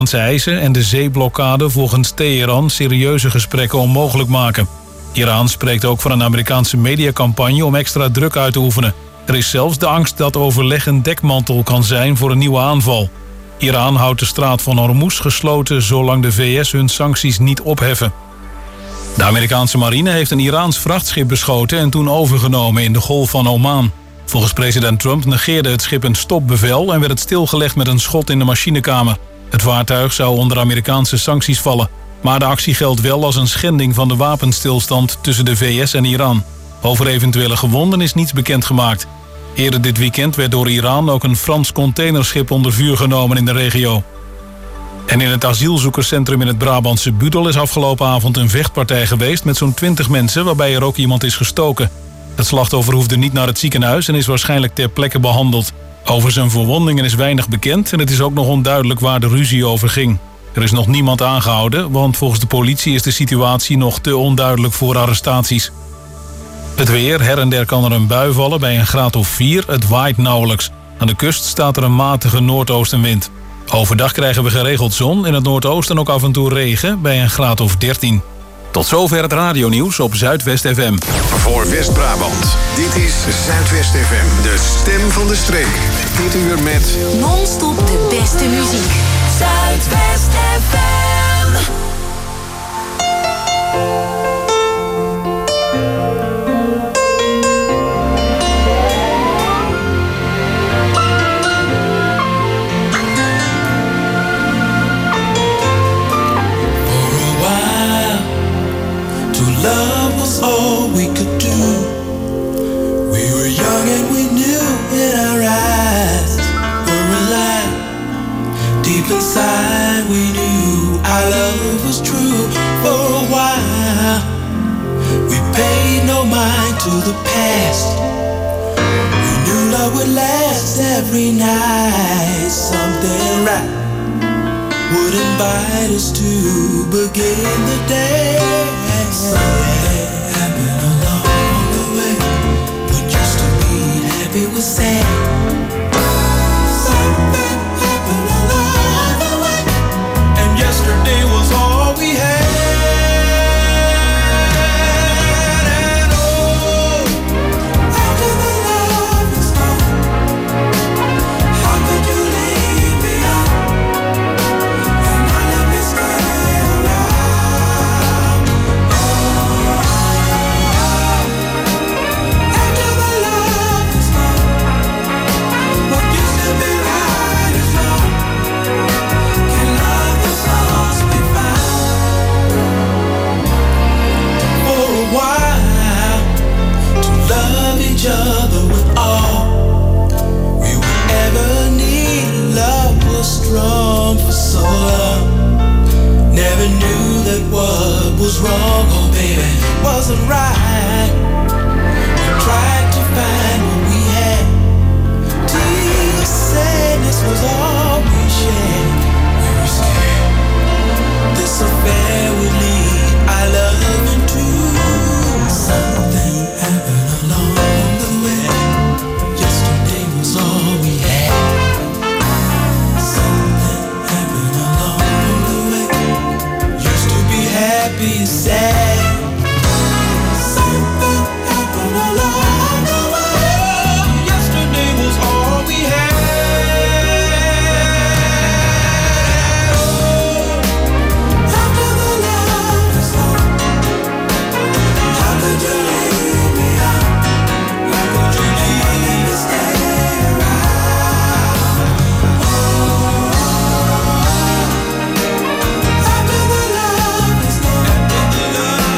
eisen en de zeeblokkade volgens Teheran serieuze gesprekken onmogelijk maken. Iran spreekt ook van een Amerikaanse mediacampagne om extra druk uit te oefenen. Er is zelfs de angst dat overleg een dekmantel kan zijn voor een nieuwe aanval. Iran houdt de straat van Hormuz gesloten zolang de VS hun sancties niet opheffen. De Amerikaanse marine heeft een Iraans vrachtschip beschoten en toen overgenomen in de Golf van Oman. Volgens president Trump negeerde het schip een stopbevel en werd het stilgelegd met een schot in de machinekamer. Het vaartuig zou onder Amerikaanse sancties vallen. Maar de actie geldt wel als een schending van de wapenstilstand tussen de VS en Iran. Over eventuele gewonden is niets bekendgemaakt. Eerder dit weekend werd door Iran ook een Frans containerschip onder vuur genomen in de regio. En in het asielzoekerscentrum in het Brabantse Budel is afgelopen avond een vechtpartij geweest met zo'n 20 mensen waarbij er ook iemand is gestoken. Het slachtoffer hoefde niet naar het ziekenhuis en is waarschijnlijk ter plekke behandeld. Over zijn verwondingen is weinig bekend en het is ook nog onduidelijk waar de ruzie over ging. Er is nog niemand aangehouden, want volgens de politie is de situatie nog te onduidelijk voor arrestaties. Het weer, her en der kan er een bui vallen bij een graad of 4, het waait nauwelijks. Aan de kust staat er een matige noordoostenwind. Overdag krijgen we geregeld zon, in het noordoosten ook af en toe regen bij een graad of 13. Tot zover het radionieuws op Zuidwest FM. Voor West-Brabant, dit is Zuidwest FM, de stem van de streek. Dit uur met non-stop de beste muziek. Zuidwest FM. Love was all we could do. We were young and we knew in our eyes were alive. Deep inside we knew our love was true. For a while we paid no mind to the past. We knew love would last every night. Something right would invite us to begin the day. Something happened along the way. What used to be happy was sad. Something happened along the way, and yesterday was all we had. And oh, after the love is gone, how could you leave me out and not let me stay around? Each other with all we would ever need. Love was strong for so long. Never knew that what was wrong, oh baby, wasn't right. We tried to find what we had. Deep sadness was all we shared. We were scared this affair would lead our love into something happened along the way. Yesterday was all we had. Something happened along the way. Used to be happy and sad. Something happened along the way. Yesterday was all we had. Oh, after the love is gone, how could you leave me out? Why could you leave me stay around? Oh, after the love is gone, how could you leave me out?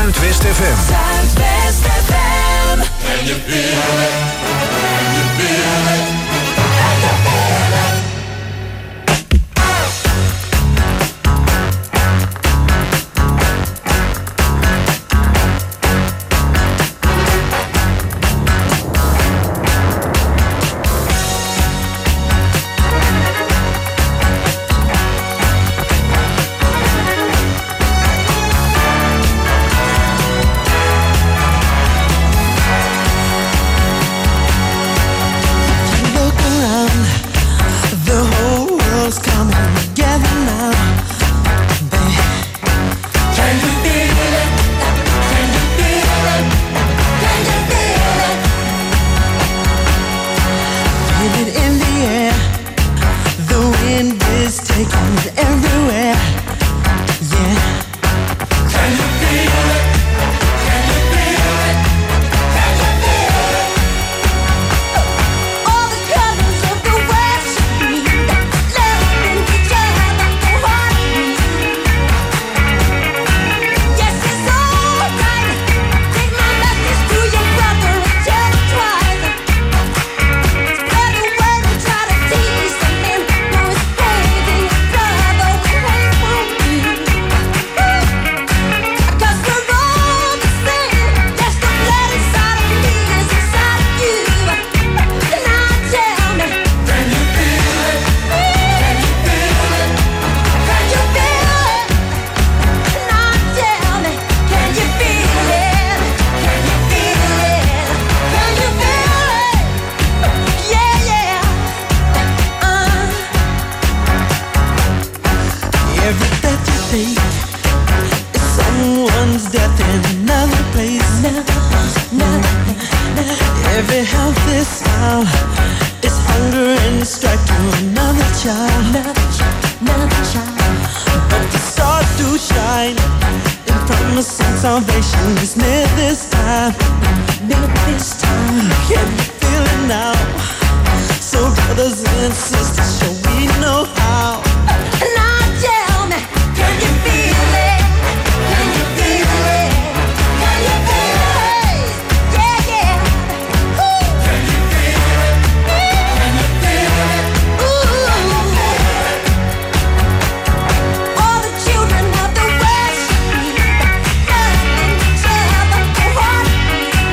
Zuidwest FM. Zuidwest FM. Can you feel it? Can you feel it? Can you feel it?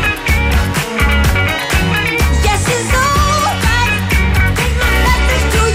Yes, it's all right. Take my message to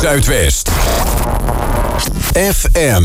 Zuidwest. FM.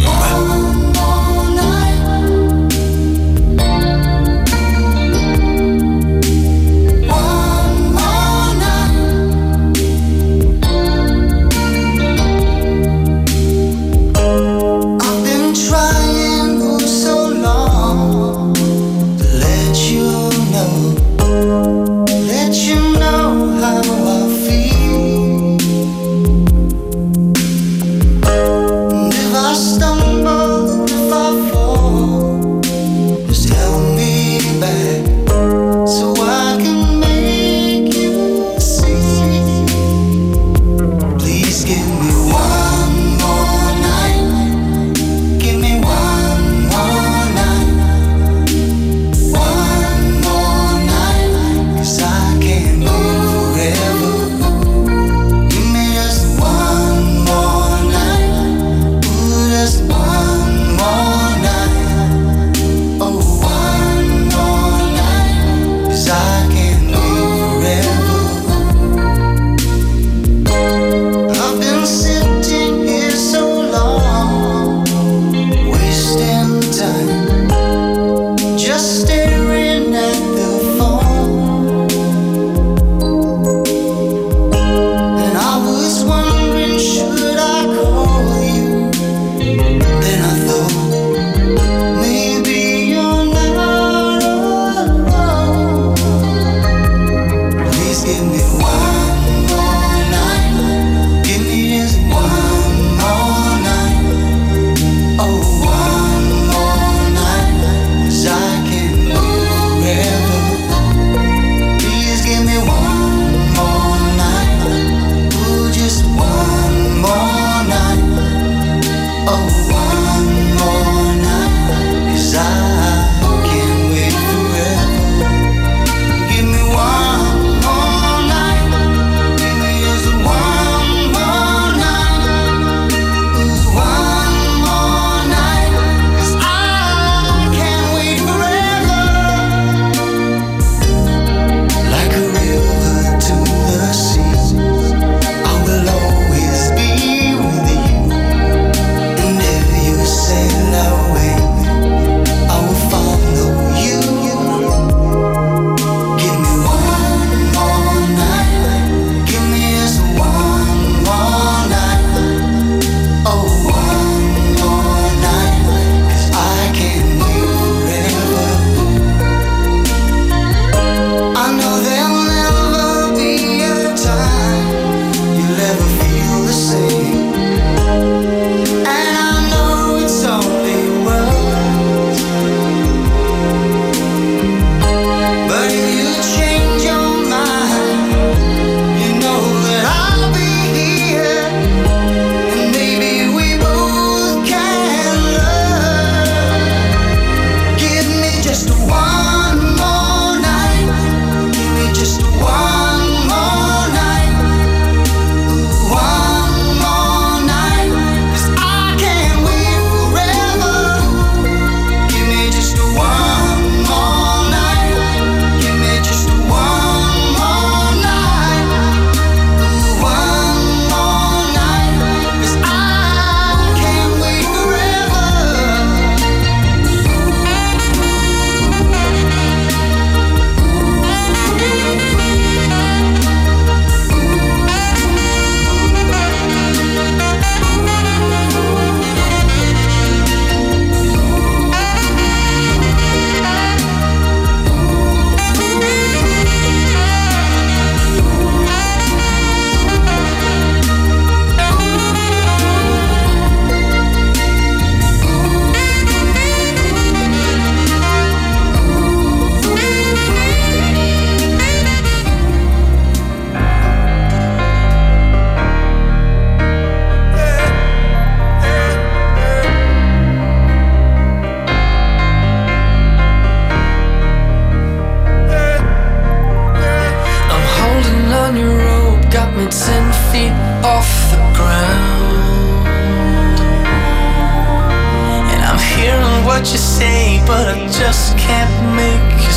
what you say, but I just can't make a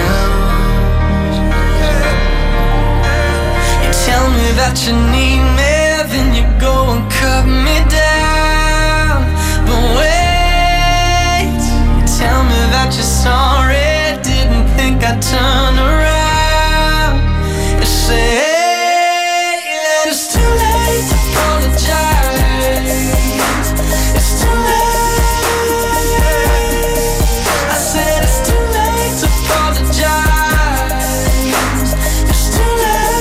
sound. You tell me that you need me, then you go and turn around and say that it's too late to apologize. It's too late. I said it's too late to apologize. It's too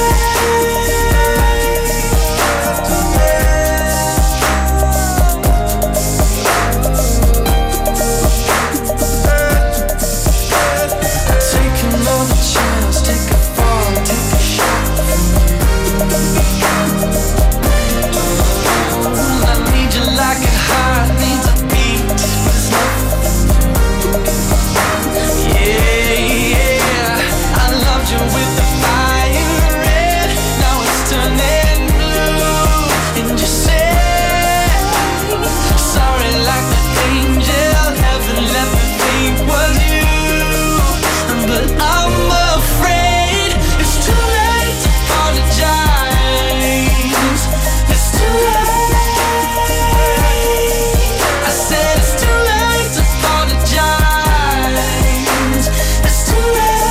take another chance, take a fall, take a shot from you. I need you like a heart needs a beat, but it's nothing. Yeah, I loved you with the fire red, now it's turning blue. And you say sorry like an angel, heaven let me think was you. But I'm afraid it's too late to apologize. It's too late. I said it's too late to apologize. It's too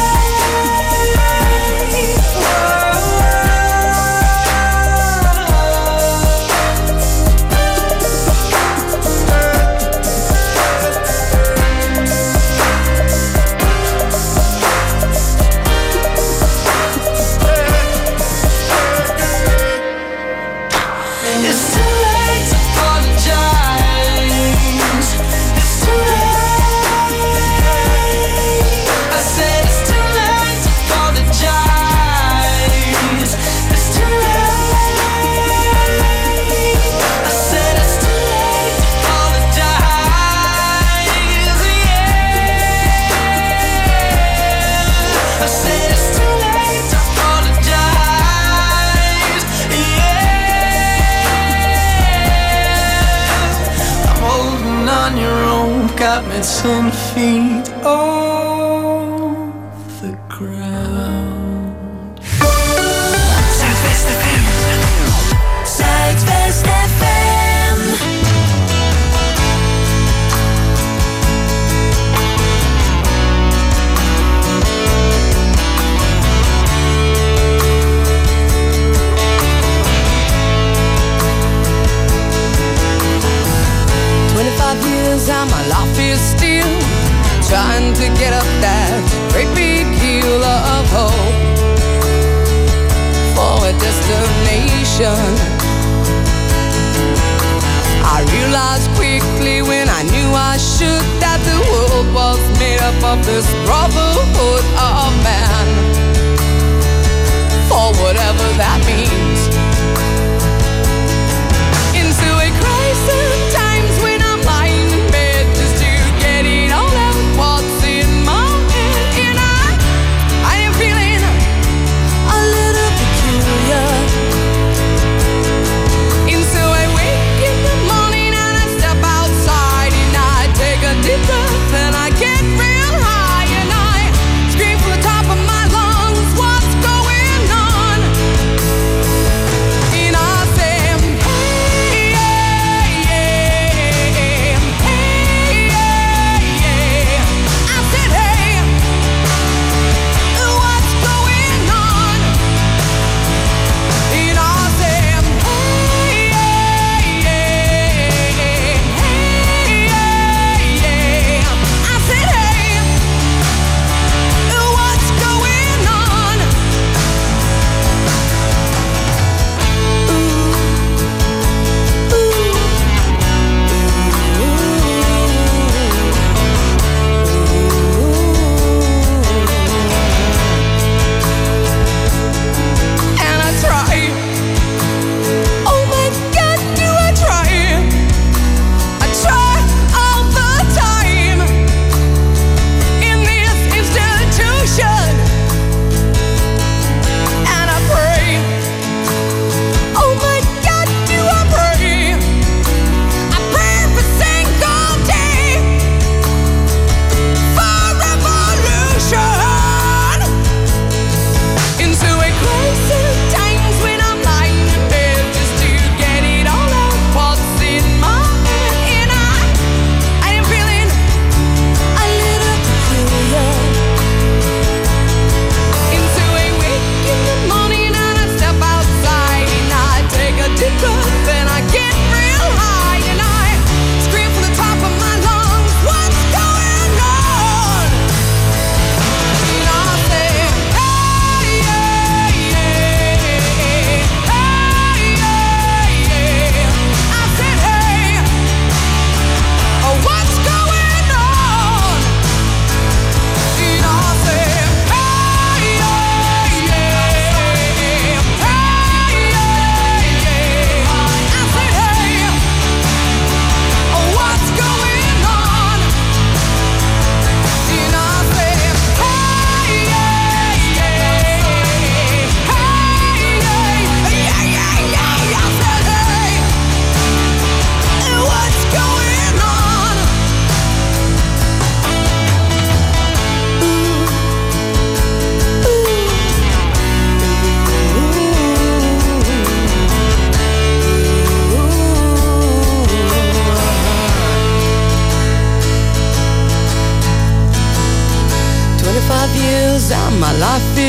It's too late to apologize. It's too late. I said it's too late to apologize. It's too late. I said it's too late to apologize. Yeah. I said it's too late to apologize. Yeah. I'm holding on your own, got me 10 feet off the ground. Zuidwest FM. Zuidwest FM. And my life is still trying to get up that great big hill of hope for a destination. I realized quickly when I knew I should that the world was made up of this brotherhood of man, for whatever that means. Into a crisis times when I'm lying in bed just to get it all out what's in my head. And I am feeling a little peculiar. And so I wake in the morning and I step outside and I take a deep breath and I get real high and I scream from the top of my lungs, what's going on?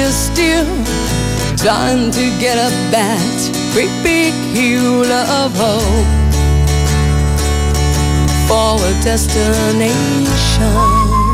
you're still trying to get up that great big hill of hope for a destination.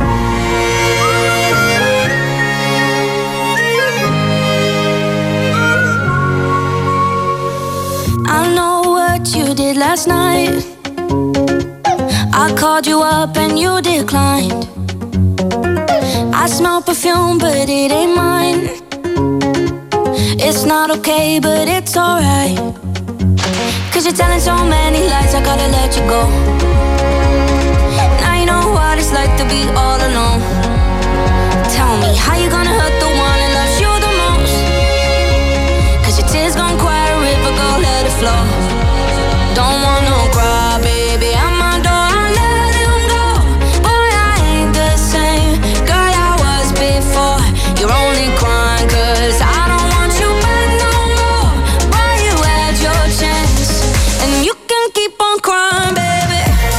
I know what you did last night. I called you up and you declined. I smell perfume but it ain't mine. It's not okay but it's alright. Cause you're telling so many lies, I gotta let you go. Now you know what it's like to be all alone. Tell me, how you gonna hurt the one that loves you the most? Cause your tears gon' quiet a river, go let it flow. Don't want no cry, baby, I'm my door, I let him go. Boy, I ain't the same girl I was before. You're only crying cause I don't want you back no more. Boy, you had your chance and you can keep on crying, baby.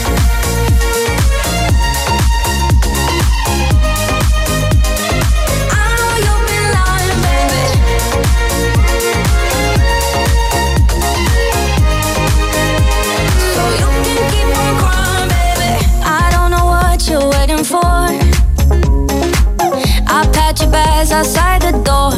I know you've been lying, baby. So you can keep on crying, baby. I don't know what you're waiting for. I pat your bags outside the door.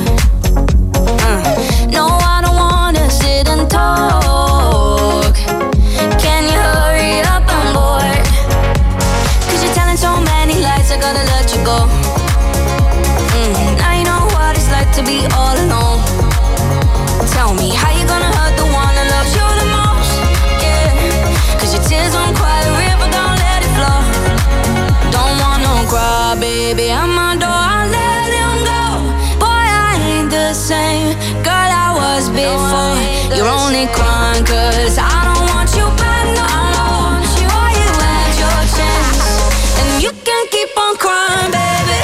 No, I don't wanna sit and talk. Can you hurry up, I'm bored. Cause you're telling so many lies, I gotta let you go. Now you know what it's like to be all alone. Tell me, how you gonna hurt the one that loves you the most? Yeah, cause your tears won't quiet a river, don't let it flow. Don't want no cry, baby, I'm my door, I let him go. Boy, I ain't the same girl I was before. You're only crying cause I don't want you back no more. Boy, you had your chance and you can keep on crying, baby.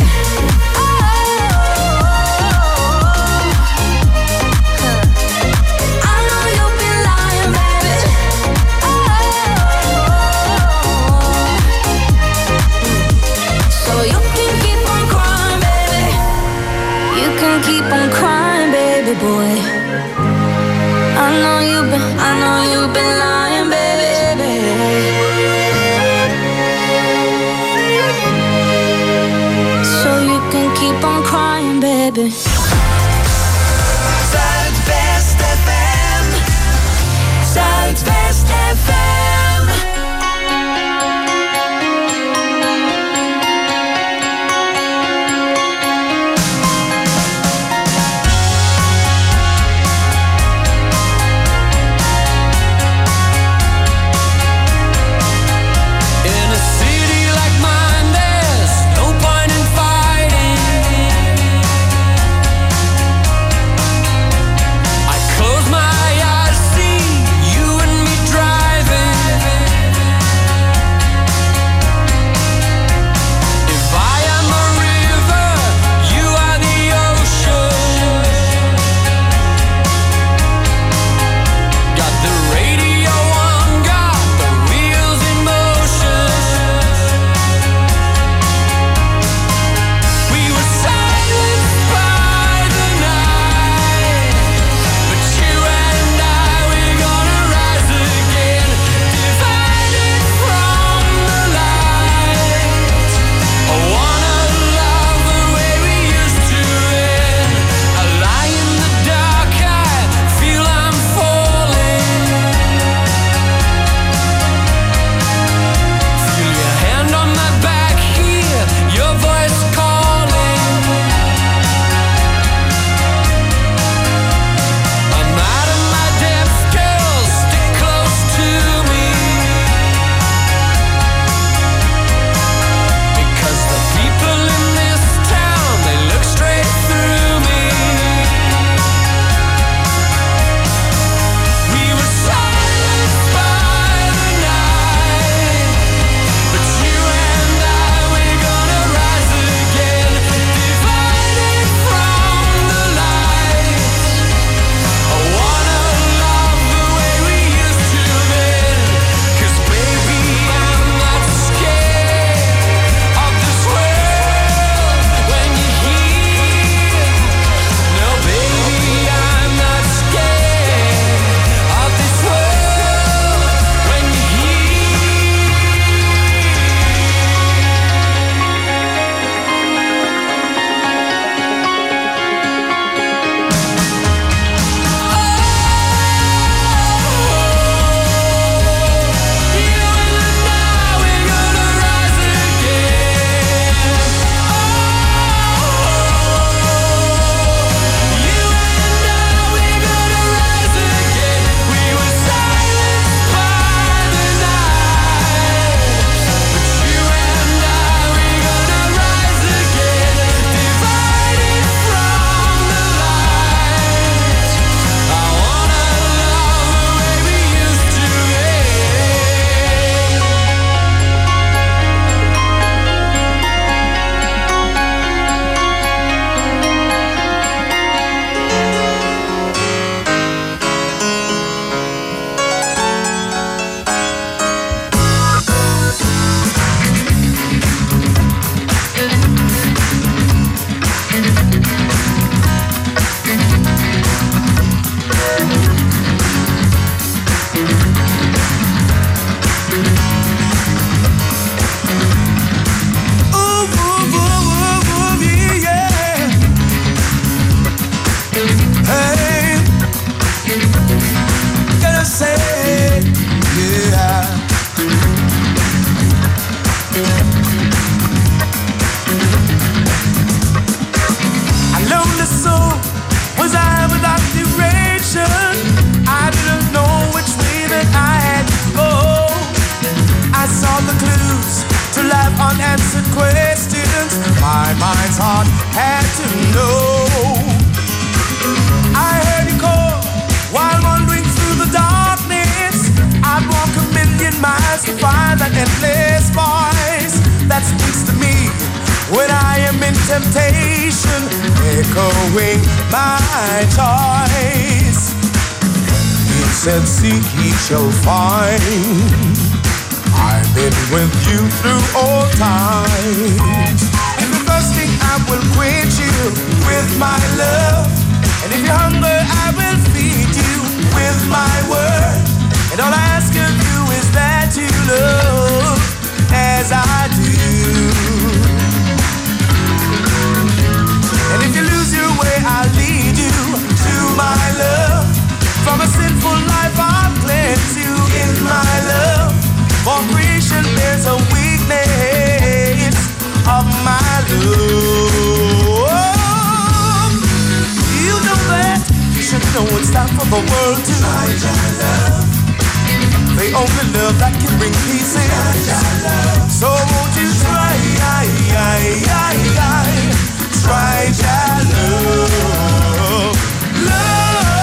I know you've been lying, baby. So you can keep on crying, baby. You can keep on crying, baby boy. I know you've been lying, baby. So you can keep on crying, baby. Zuidwest FM. Zuidwest FM. In a city like mine, there's no point in fighting. heart had to know. I heard you call while wandering through the darkness. I'd walk 1,000,000 miles to find that endless voice that speaks to me when I am in temptation, echoing my choice. He said, seek, ye shall find. I've been with you through all times. If you're thirsty, I will quench you with my love. And if you're hungry, I will feed you with my word. And all I ask of you is that you love as I do. And if you lose your way, I'll lead you to my love. From a sinful life, I'll cleanse you in my love. For creation, there's a weakness of my love. You know that, you should know it's time for the world to try your love. The only love that can bring peace in. So won't you try your love, love.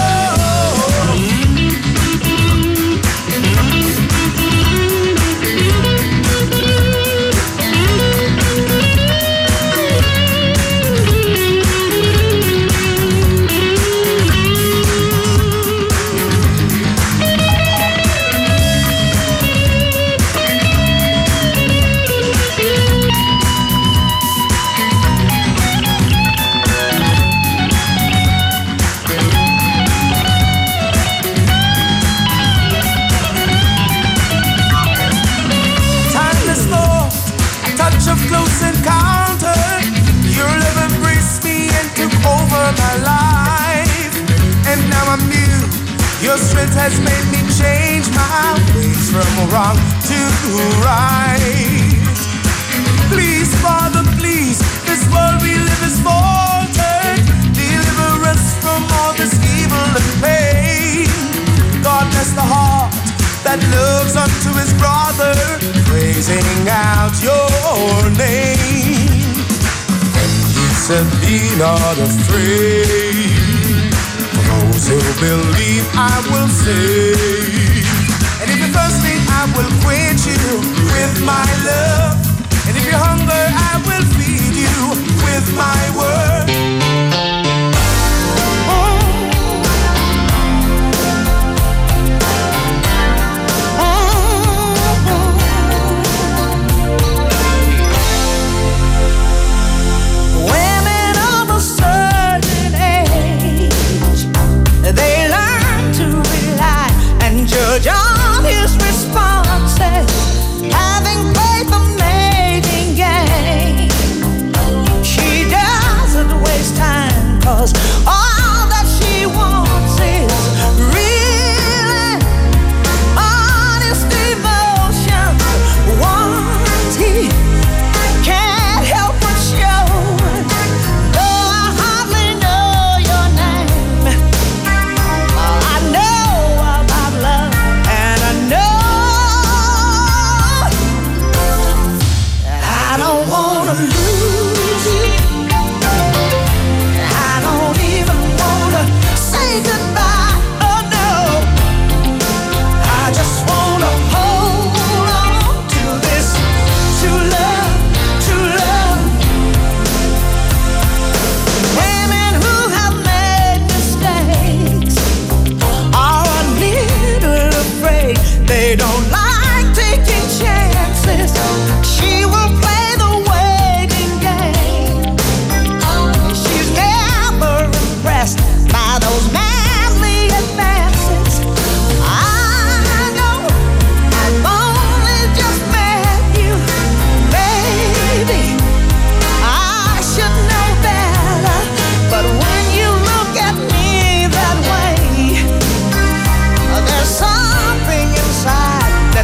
Of close encounter, your love embraced me and took over my life. And now I'm new. Your strength has made me change my ways from wrong to right. Please, Father, please, this world we live is faltered. Deliver us from all this evil and pain. God bless the heart that loves unto his brother, praising out your name. And he said, be not afraid, for those who believe I will save. And if you're thirsty, I will quench you with my love. And if you're hungry, I will feed you with my word. Judge all his responses, having played the mating game. She doesn't waste time, 'cause all that she wants is real honest emotion. Once he can't help but show, though I hardly know your name, I know about love. I don't wanna lose you. I don't even wanna say goodbye. Oh no, I just wanna hold on to this true love, true love. Women who have made mistakes are a little afraid. They don't like taking chances. She will play the waiting game. She's never impressed by those manly advances. I know I've only just met you, baby. I should know better, but when you look at me that way, there's something inside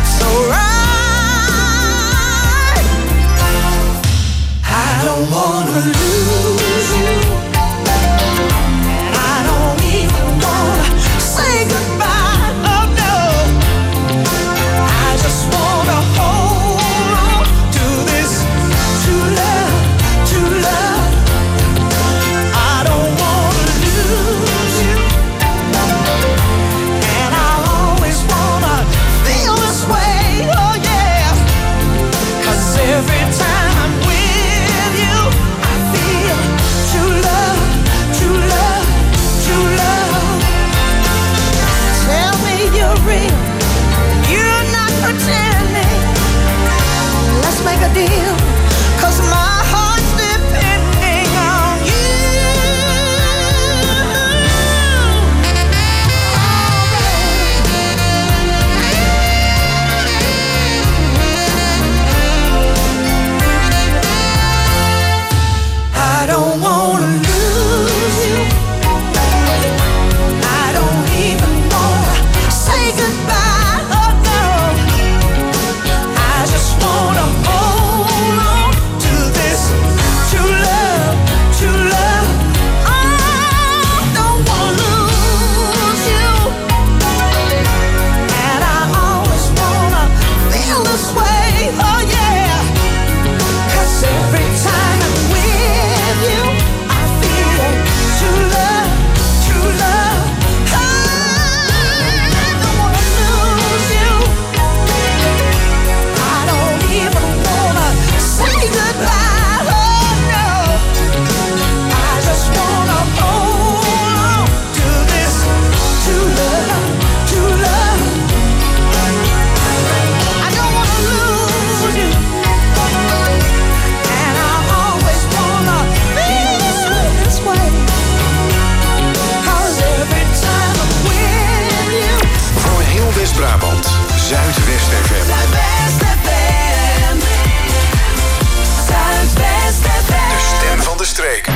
Brabant. Zuidwest FM. Zuidwest FM. Zuidwest FM. De stem van de streek.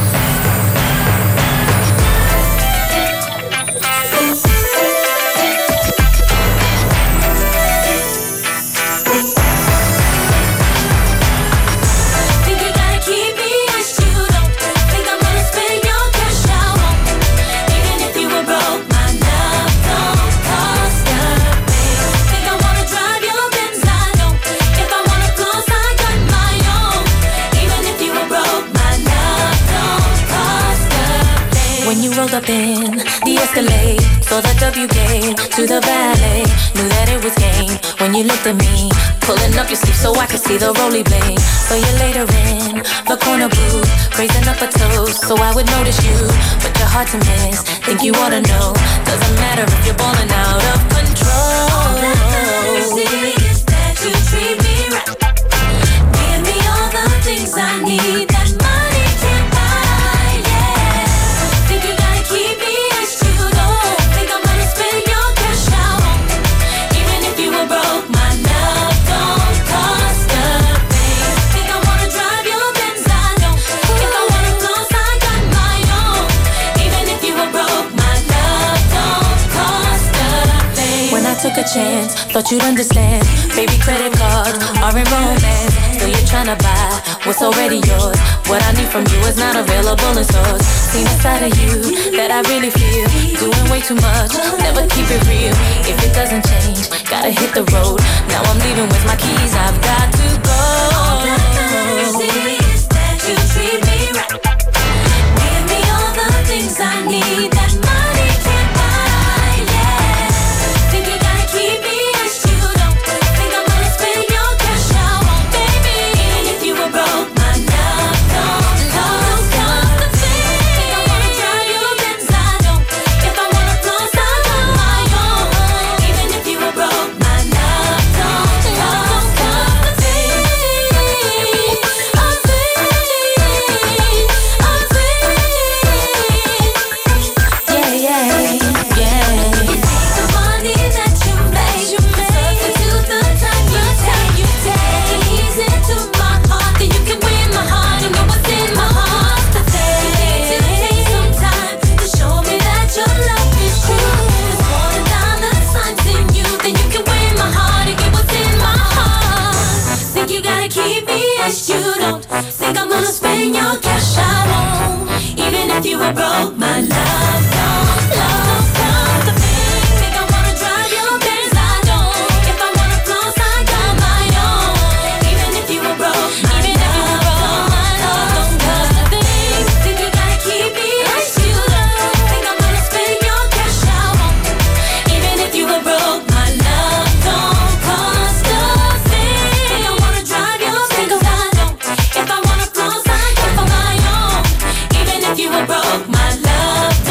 Rolled up in the Escalade, saw the W gate to the valet, knew that it was game when you looked at me, pulling up your sleeve so I could see the rolly blade. So you later in the corner booth, raising up a toast so I would notice you, but you're hard to miss, think you ought to know, doesn't matter if you're balling out of control. All that matters is that you treat me right, give me all the things I need that money can't buy, yeah. Think you gotta keep me as you don't think I'm gonna spend your cash out, even if you were broke, my love don't cost a thing. Think I wanna drive your Benz, I don't. If I wanna close, I got my own, even if you were broke, my love don't cost a thing. When I took a chance, thought you'd understand, baby, credit cards aren't romance, so you're tryna buy what's already yours. What I need from you is not available in stores. Seen a side of you that I really feel, doing way too much, never keep it real. If it doesn't change, gotta hit the road. Now I'm leaving with my keys, I've got to go. All that matters is that you treat me right, give me all the things I need that money can't buy, yeah. Think you gotta keep me as you don't think I'm gonna spend your cash out, baby. Even if you were broke, my love don't cost a thing. Think I wanna drive your Benz, I don't. If I wanna close, I got my own, even if you were broke, my love don't cost a thing. Yeah, yeah, yeah. You take the money that you make, substitute the time you take, ease into my heart, then you can win my heart and know what's in my heart. You need to take some time to show me that your love is true. There's more than dollar signs in you, then you can win my heart and get what's in my heart. Think you gotta keep me as you don't think I'm gonna spend your cash, I won't, even if you were broke, my love don't cost a thing. Think I wanna drive your Benz, I don't. If I wanna close, I got my own, even if you were broke, my love don't cost a thing. Think you gotta keep me as you don't think I'm gonna spend your cash, I won't, even if you were broke, my love don't cost a thing. Think I wanna drive your Benz, I don't. If I wanna close, I got my own, even if you were broke, my love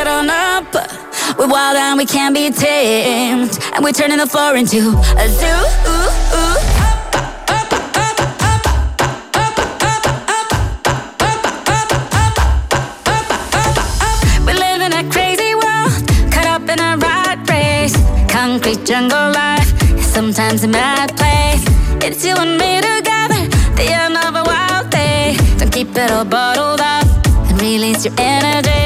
get on up. We're wild and we can't be tamed, and we're turning the floor into a zoo. We live in a crazy world, caught up in a rat race. Concrete jungle life, sometimes a mad place. It's you and me together, the end of a wild day. Don't keep it all bottled up and release your energy.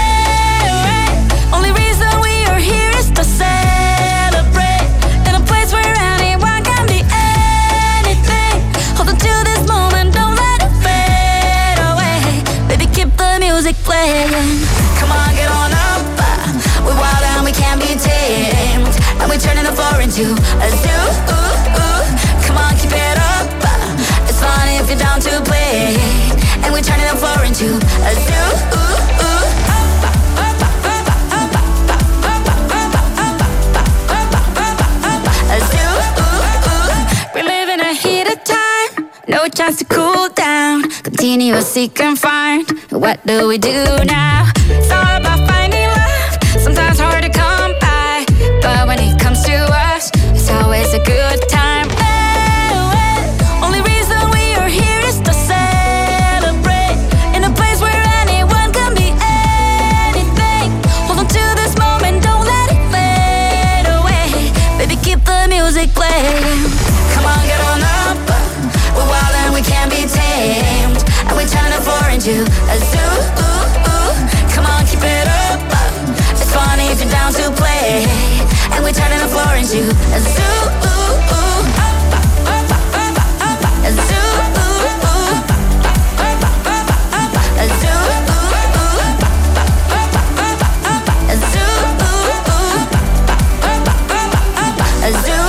Only reason we are here is to celebrate in a place where anyone can be anything. Hold on to this moment, don't let it fade away. Baby, keep the music playing. Come on, get on up. We're wild and we can't be tamed, and we're turning the floor into a zoo. Come on, keep it up. It's fun if you're down to play, and we're turning the floor into a zoo. No chance to cool down, continuous seek and find. What do we do now? It's all about finding love, sometimes hard to come by, but when it comes to us, it's always a good time. Only reason we are here is to celebrate in a place where anyone can be anything. Hold on to this moment, don't let it fade away. Baby, keep the music playing. Come on, get on up. We're wild and we can't be tamed, and we're turning the floor into a zoo. Come on, keep it up. It's funny if you're down to play, and we're turning the floor into a zoo. A zoo. A zoo. A zoo. A zoo.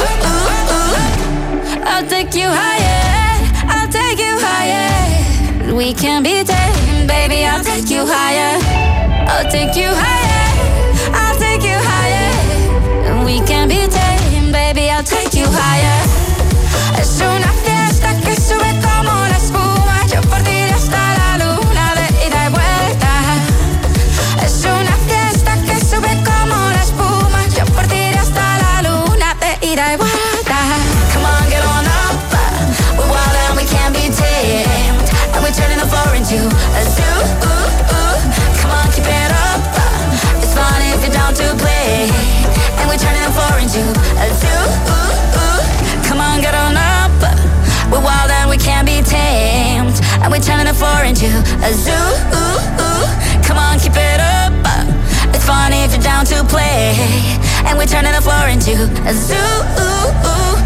I'll take you higher. Take you higher. We can be tamed, baby. I'll take you higher. I'll take you higher. I'll take you higher. We can be tamed, baby. I'll take you higher. Es una fiesta que sube como la espuma. Yo por ti hasta la luna de ida y vuelta. Es una fiesta que sube como la espuma. Yo por ti hasta la luna de ida y vuelta. Come on, get on up. We're wild and we can't be tamed, and we're turning the floor into a zoo. Come on, keep it up. It's fun if you're down to play, and we're turning the floor into a zoo. Come on, get on up. We're wild and we can't be tamed, and we're turning the floor into a zoo. Come on, keep it up. It's fun if you're down to play, and we're turning the floor into a zoo.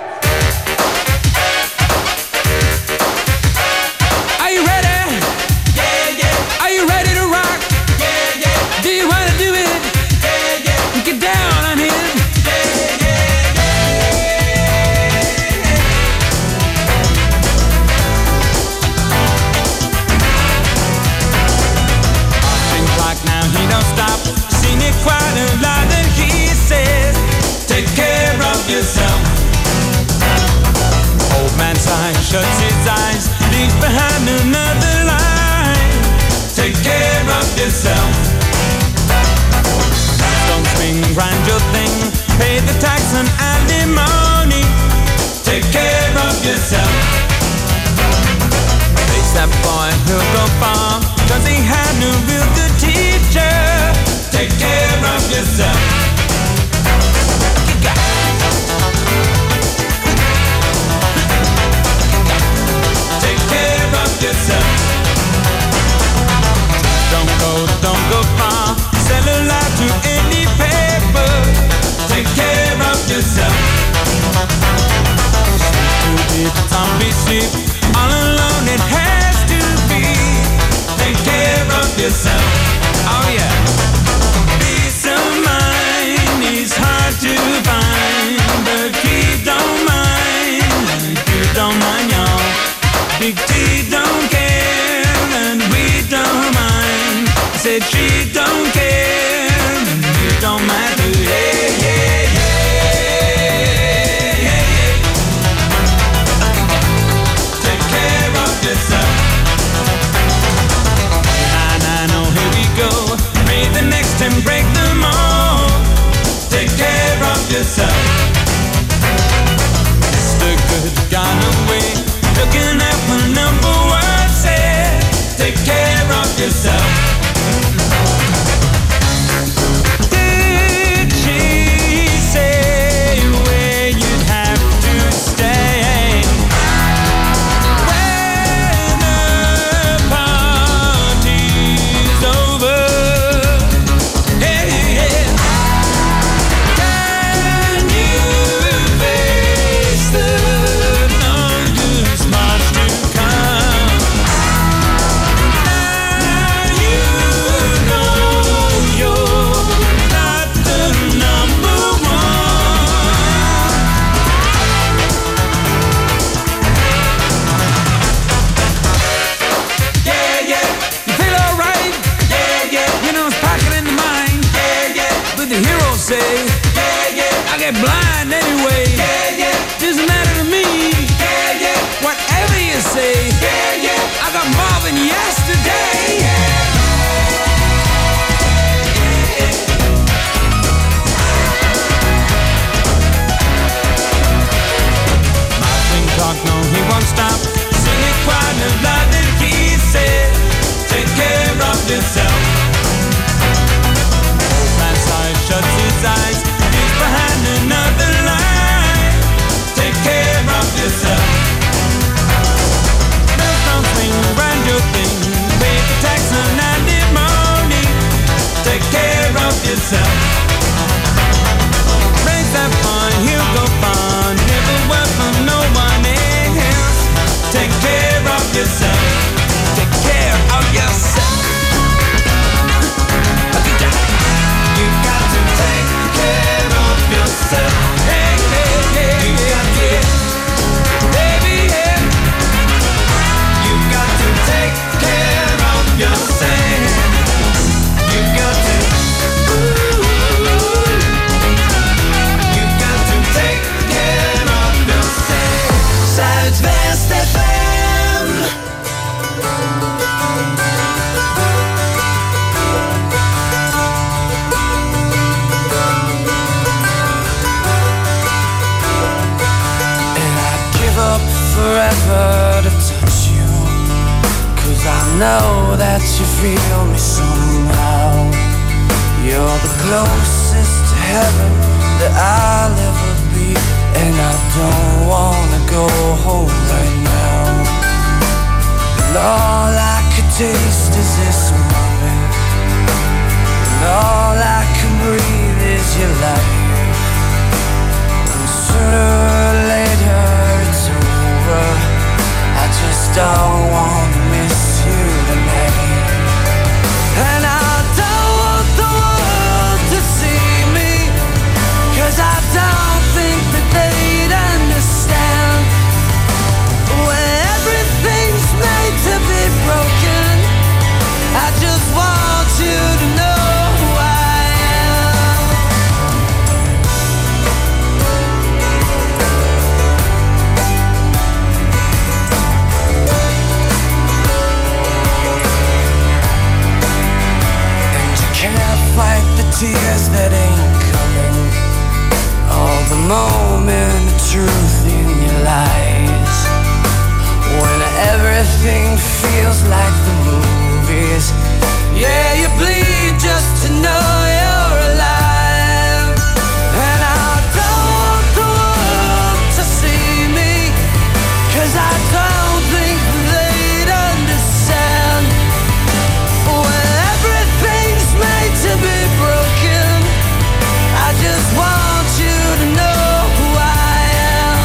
Shuts his eyes, leaves behind another line. Take care of yourself. Don't swing, grind your thing, pay the tax and alimony. Take care of yourself. Face that boy, he'll go far, cause he had no real good teacher. Take care of yourself. Yourself. Don't go far. Sell a lie to any paper. Take care of yourself. Sleep too deep, zombie sleep. All alone it has to be. Take care of yourself. Oh yeah. Peace of mind is hard to find, but we don't mind. You don't mind, y'all. Big T don't care and we don't mind. I said she don't care and you don't mind. Yeah, yeah, yeah, yeah. Take care of yourself. Nah, no, here we go. Pay the next 10 get blind anyway. Yeah, yeah. Doesn't matter to me. Yeah, yeah. Whatever you say. Yeah, yeah. I got more than yesterday. Martin talk, no, he won't stop. Sing it quite as loud as he said. Take care of yourself. Old man side shuts his eyes. He's behind another line. Take care of yourself. Bells don't swing around your thing. Pay the tax on alimony. Take care of yourself. Raise that fun, he'll go fun. Never work for no one else. Take care of yourself. Take care of yourself. You got to take care of yourself. Hey, hey, hey. You got to, baby, yeah. You got to take care of yourself. You got to, ooh. You got to take care of yourself. Zuidwest FM. And I'd give up forever to touch you, 'cause I know that you feel me somehow. You're the closest to heaven that I'll ever be, and I don't wanna go home right now. And all I could taste is this moment, and all I can breathe is your life. And sooner or later it's over. I just don't wanna miss you tonight. And I don't want the world to see me, 'cause I don't think that they'd understand. When everything's made to be broken, I just want you to know who I am. And you can't fight the tears that ain't coming, all the moment of truth in your lies. When everything feels like the movies, yeah, you bleed just to know you're alive. And I don't want the world to see me, 'cause I don't think they'd understand. When everything's made to be broken, I just want you to know who I am.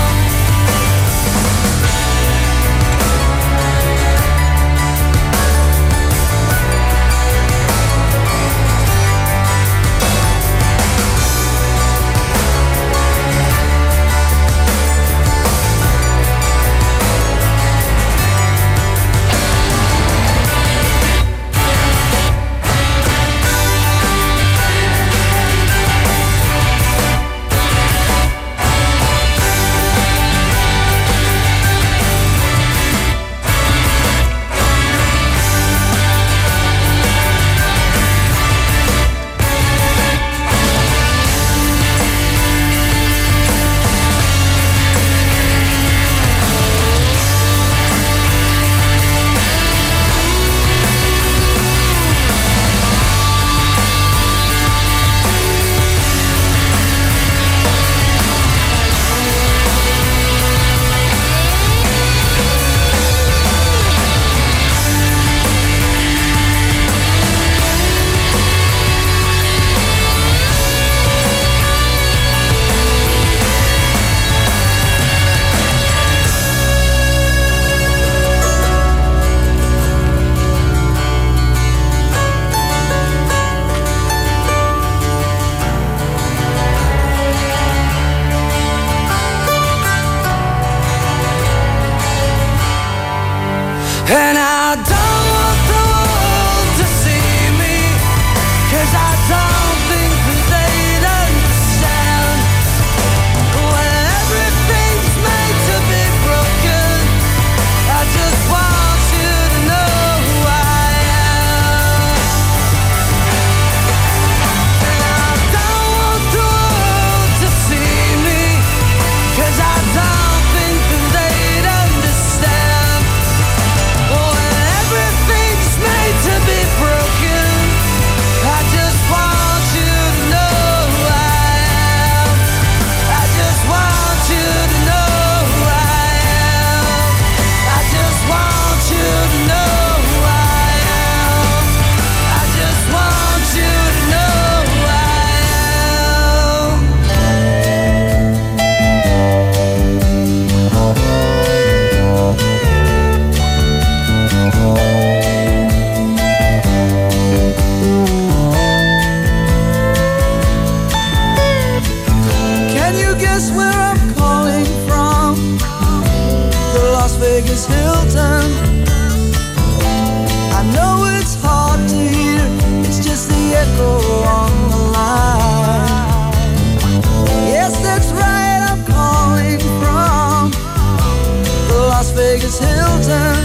echo on the line. Yes, that's right, I'm calling from the Las Vegas Hilton.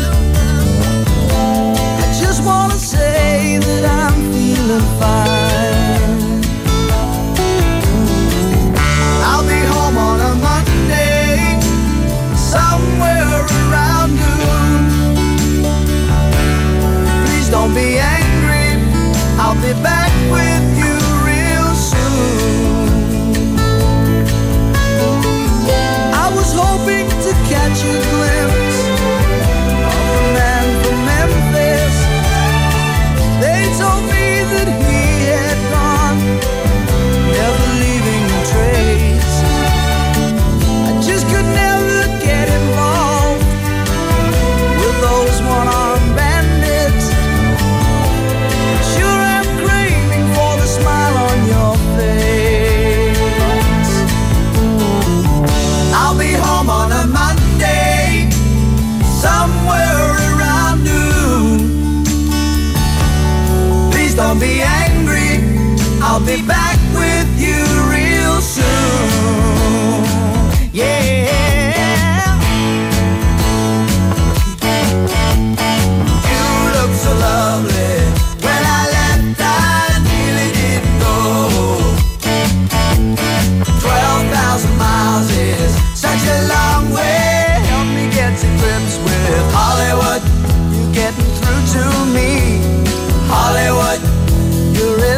I just wanna say that I'm feeling fine. I'll be home on a Monday, somewhere around noon. Please don't be angry, I'll be back with you real soon. I was hoping to catch a glimpse of a man from Memphis. They told me that he had gone, never leaving a trace. I just could never get involved with those one-armed bandits. Sure am craving for the smile on your face. I'll be home on a Monday, somewhere around noon. Please don't be angry, I'll be back with you